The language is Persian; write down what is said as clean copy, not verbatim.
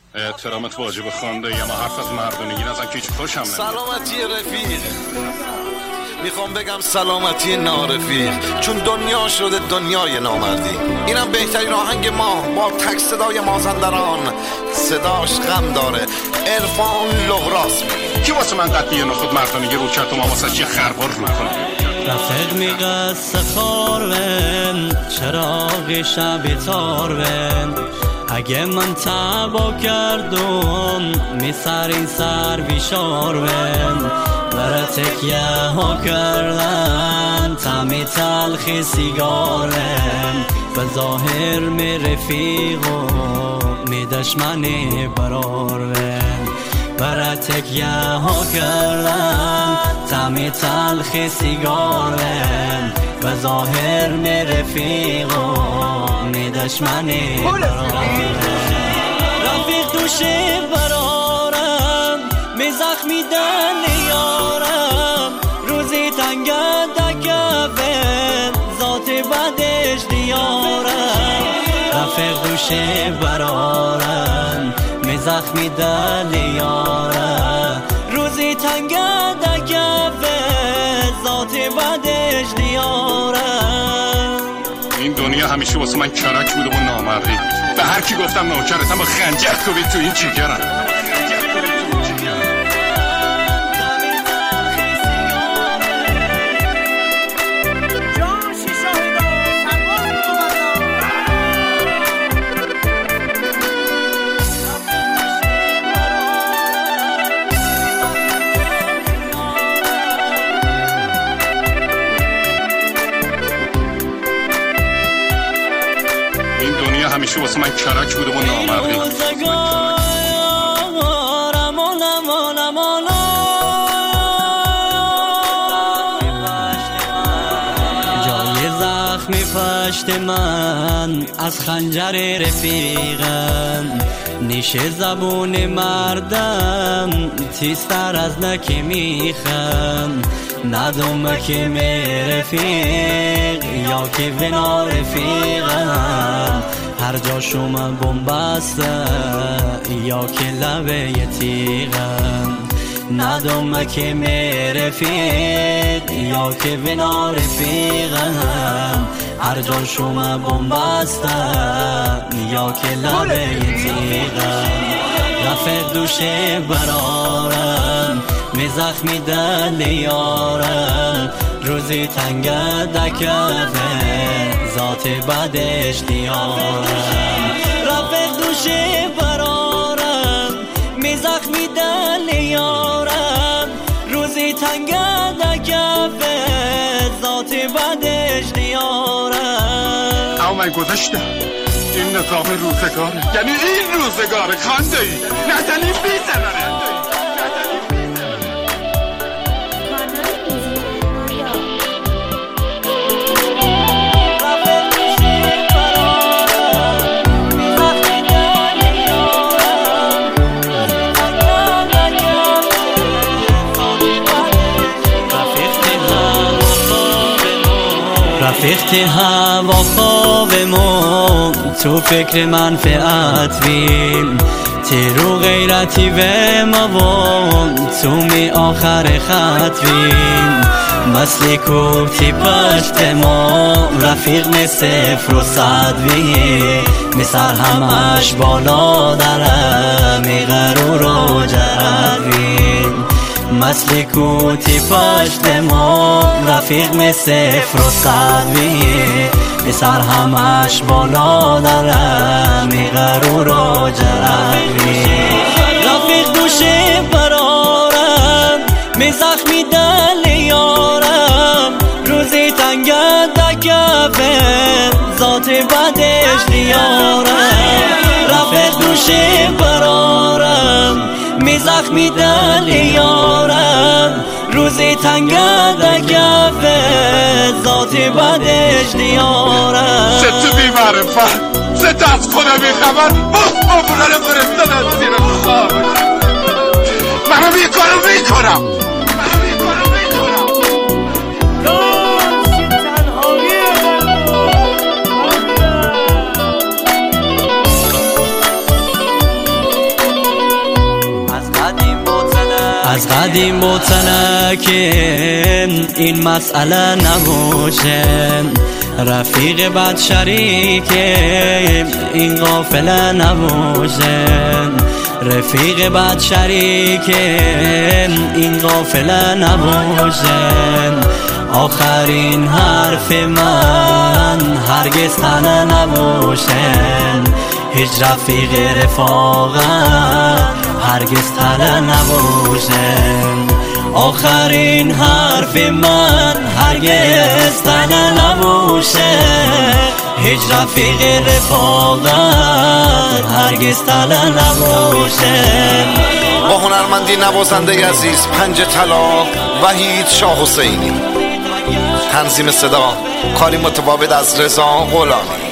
احترامت واجب خانده یا ما حرف از مردونگی نزن که هیچ خوشم نمیاد. سلامتی رفیق، میخوام بگم سلامتی نارفیق، چون دنیا شده دنیای نامردی. اینم بهترین آهنگ ما با تک صدای مازندران، صداش غم داره، عرفان لغراس. کی واسه من قطعی نخود مردونگی رو کرد و ما واسه چی خربار رو کنم؟ رفیق میقص خارم چراغ شب تارم، اگه من تبا کردم میسر این سر بیشارم، برای تکیه ها کردن تمی تلخی سیگارم، به ظاهر می رفیق و می دشمنی برارم، برای تکیه ها کردن تمی تلخی سیگارم، به ظاهر می رفیق و می دشمنی برارم. رفیق دوشه برارم می زخمی دل یارم، روزی تنگ دکفم ذات بدش دیارم. رفیق دوشه برارم می زخمی دل یارم، روزی تنگ دکفم ذات بدش دیارم. این دنیا همیشه واسه من کرک بوده و نامردی. به هر کی گفتم نوکرتم با خنجر کوبید تو این جیگرم. همیشه واسه من کرک بوده و نامردی. جای زخمی پشت من از خنجر رفیقم، نیشه زبون مردم تیزتر از نکی میخم، ندوم که می رفیق یا که بنا رفیقم، هر جا شما بمبسته یا که لبه تیغم، ندوم که می رفیق یا که بنا رفیقم، هر جا شما بمبسته یا که لبه تیغم. رفیق دوشه برارم می زخمی دل یارم، روزی تنگ دکفه ذات بدش دیارم. رفیق دوشه برارم می زخمی دل یارم، روزی تنگ دکفه ذات بدش دیارم. اما من گذاشتم این نظام روزگاره، یعنی این روزگاره خانده ای نزنی بیزنه. رفیق هوا خوابمون تو فکر منفعت بیم، تیرو غیرتی به ما تو می آخر خط بیم، مثل کوتی پشت ما رفیق می صفر و صد بیم، می سر همش بالا داره می غرور و جرد بیم، مثل کوتی پشت ما رفیق می صفر و صد بیم، می سر همش بالا داره می غرور و جرد بیم. رفیق دوشه برارم می زخمی دل یارم، روزی تنگ دکفم ذات بدش دیارم. رفیق دوشه برارم می زخمی دل یارم، روزی تنگ دکفه ذات بدش دیارم. ست بی معرفت، ست از خدا بی خبر، بابونه رو فرستن از زیر خواب. منو میکنم از قدیم بوتنه که این مسئله نباشه، رفیق بد شریک این قافله نباشه، رفیق بد شریک این قافله نباشه. آخرین حرف من هرگز تنه نباشه، هیچ رفیق رفاقت هرگز تنه نباشه. آخرین حرف من هرگز تنه نباشه، هیچ رفیق رفاقت هرگز تنه نباشه. با هنرمندی نوازنده عزیز پنج طلا وحید شاه حسینی، تنظیم صدا کاری متفاوت از رضا غلامی.